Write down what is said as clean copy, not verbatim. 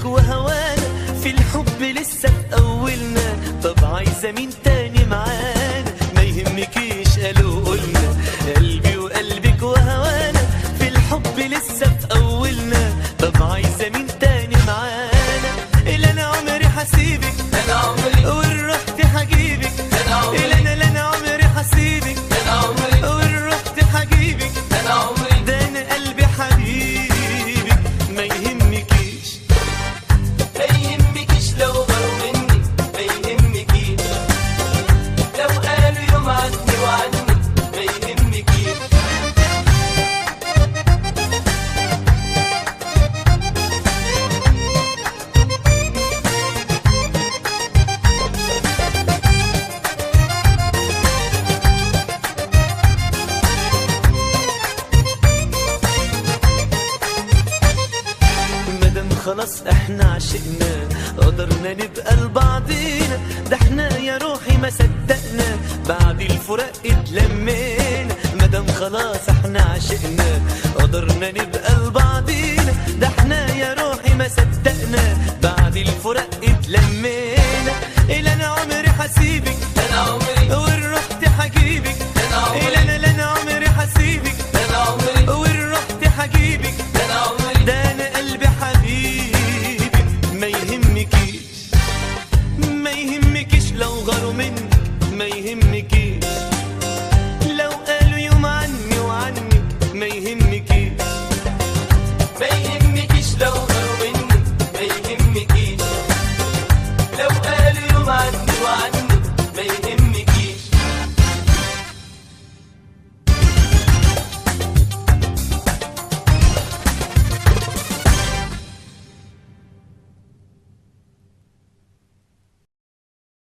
وقلبك وهوانا، في الحب لسه في أولنا، طب عايزة مين تاني معانا؟ ما يهمكيش قالوا قلنا، قلبي وقلبك وهوانا، في الحب لسه في أولنا، طب عايزة مين تاني معانا؟ إلا أنا عمري حسيبك، أنا عمري وإن رحت حجيبك، أنا عمري إلا أنا عمري حسيبك، أنا عمري وإن رحت حجيبك، أنا عمري ده أنا قلبي حبيبك ما يهمكيش. ما يهمكيش لو غاروا مني، ما يهمكيش لو قالوا يوم عني وعني، ما يهمكيش. مادام خلاص احنا عشقنا، قدرنا نبقى لبعضينا، ده احنا يا روحي ما صدقنا بعد الفراق اتلمينا. مادام خلاص احنا عشقنا، قدرنا نبقى لبعضينا، ده احنا يا روحي ما صدقنا بعد الفراق اتلمينا. إلا انا عمري حسيبك، أنا عمري